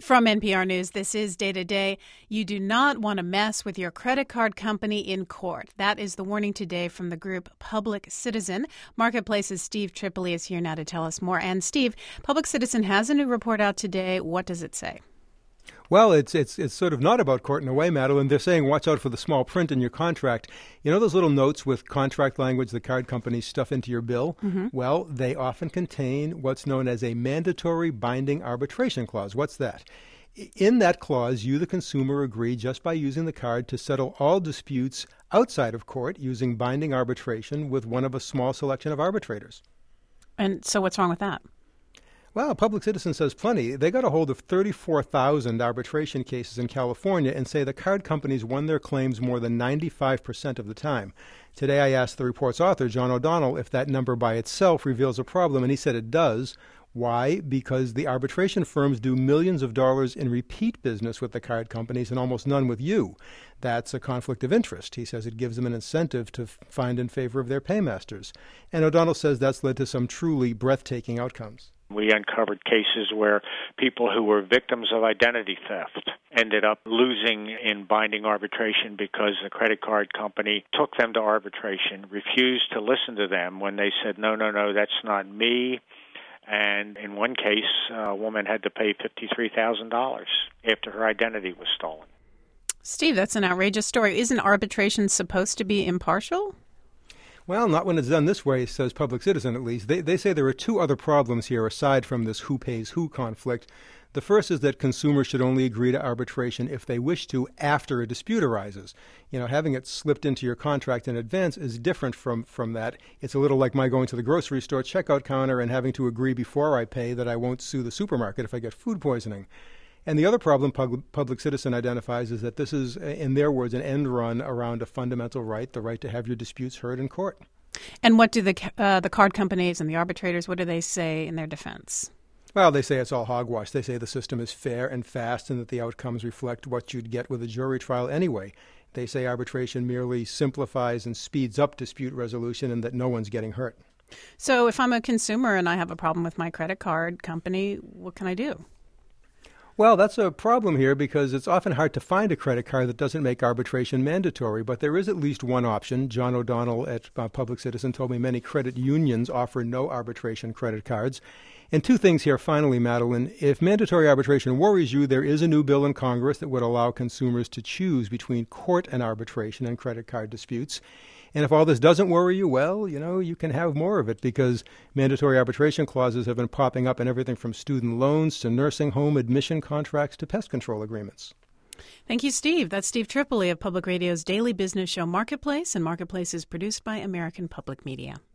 From NPR News, this is Day to Day. You do not want to mess with your credit card company in court. That is the warning today from the group Public Citizen. Marketplace's Steve Tripoli is here now to tell us more. And Steve, Public Citizen has a new report out today. What does it say? Well, it's sort of not about court in a way, Madeline. They're saying watch out for the small print in your contract. You know those little notes with contract language the card companies stuff into your bill? Mm-hmm. Well, they often contain what's known as a mandatory binding arbitration clause. What's that? In that clause, you, the consumer, agree just by using the card to settle all disputes outside of court using binding arbitration with one of a small selection of arbitrators. And so what's wrong with that? Well, Public Citizen says plenty. They got a hold of 34,000 arbitration cases in California and say the card companies won their claims more than 95% of the time. Today I asked the report's author, John O'Donnell, if that number by itself reveals a problem, and he said it does. Why? Because the arbitration firms do millions of dollars in repeat business with the card companies and almost none with you. That's a conflict of interest. He says it gives them an incentive to find in favor of their paymasters. And O'Donnell says that's led to some truly breathtaking outcomes. We uncovered cases where people who were victims of identity theft ended up losing in binding arbitration because the credit card company took them to arbitration, refused to listen to them when they said, no, that's not me. And in one case, a woman had to pay $53,000 after her identity was stolen. Steve, that's an outrageous story. Isn't arbitration supposed to be impartial? Well, not when it's done this way, says Public Citizen at least. They say there are two other problems here aside from this who pays who conflict. The first is that consumers should only agree to arbitration if they wish to after a dispute arises. You know, having it slipped into your contract in advance is different from that. It's a little like my going to the grocery store checkout counter and having to agree before I pay that I won't sue the supermarket if I get food poisoning. And the other problem Public Citizen identifies is that this is, in their words, an end run around a fundamental right, the right to have your disputes heard in court. And what do the card companies and the arbitrators, what do they say in their defense? Well, they say it's all hogwash. They say the system is fair and fast and that the outcomes reflect what you'd get with a jury trial anyway. They say arbitration merely simplifies and speeds up dispute resolution and that no one's getting hurt. So if I'm a consumer and I have a problem with my credit card company, what can I do? Well, that's a problem here because it's often hard to find a credit card that doesn't make arbitration mandatory, but there is at least one option. John O'Donnell at Public Citizen told me many credit unions offer no arbitration credit cards. And two things here finally, Madeline. If mandatory arbitration worries you, there is a new bill in Congress that would allow consumers to choose between court and arbitration and credit card disputes. And if all this doesn't worry you, well, you can have more of it because mandatory arbitration clauses have been popping up in everything from student loans to nursing home admission contracts to pest control agreements. Thank you, Steve. That's Steve Tripoli of Public Radio's daily business show Marketplace, and Marketplace is produced by American Public Media.